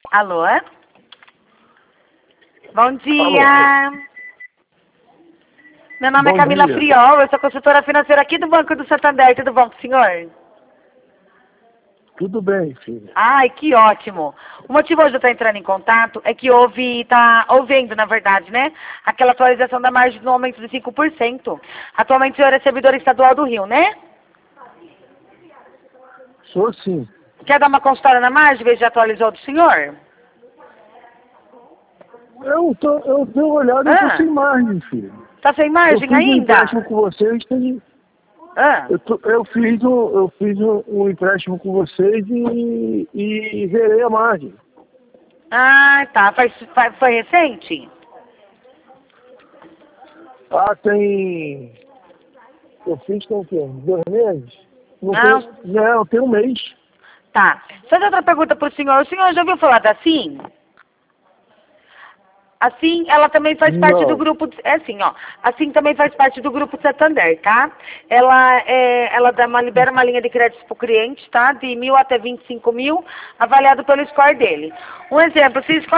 Alô? Bom dia. Alô. Meu nome é Bom Camila dia. Friol, eu sou consultora financeira aqui do Banco do Santander. Tudo bom com o senhor? Tudo bem, filha. Ai, que ótimo. O motivo hoje de eu estar entrando em contato é que tá ouvendo, na verdade, né? Aquela atualização da margem no aumento de 5%. Atualmente o senhor é servidor estadual do Rio, né? Sou sim. Quer dar uma consultora na margem, ver se já atualizou do senhor? Eu dei uma olhada e tô sem margem, filha. Tá sem Eu margem fiz um ainda? empréstimo com vocês, Ah, eu fiz um empréstimo com vocês e zerei a margem. tá. Foi recente? Eu fiz tem o quê? 2 meses? Não. Não, tem 1 mês. Tá. Fazer outra pergunta pro senhor. O senhor já ouviu falar da SIM? Assim, ela também faz parte do Não. grupo, é assim, ó. Assim também faz parte do grupo Santander, tá? Ela libera uma linha de crédito pro cliente, tá? De 1.000 até 25.000, avaliado pelo score dele. Um exemplo, se o score